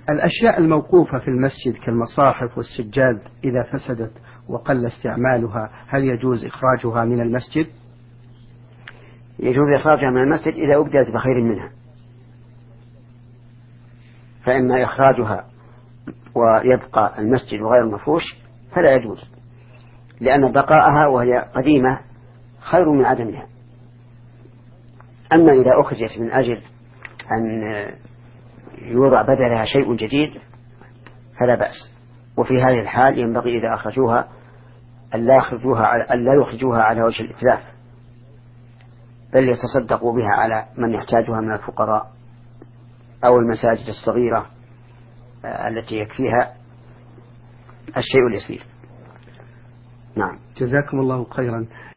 الأشياء الموقوفة في المسجد كالمصاحف والسجاد إذا فسدت وقل استعمالها هل يجوز إخراجها من المسجد؟ يجوز إخراجها من المسجد إذا أبدلت بخير منها، فإما إخراجها ويبقى المسجد غير مفروش فلا يجوز، لأن بقاءها وهي قديمة خير من عدمها. أما إذا أخرجت من أجل أن يوضع بدلها شيء جديد فلا بأس. وفي هذه الحال ينبغي إذا أخرجوها أن لا يخرجوها على وجه الإتلاف، بل يتصدقوا بها على من يحتاجها من الفقراء أو المساجد الصغيرة التي يكفيها الشيء اليسير. نعم. جزاكم الله خيرا.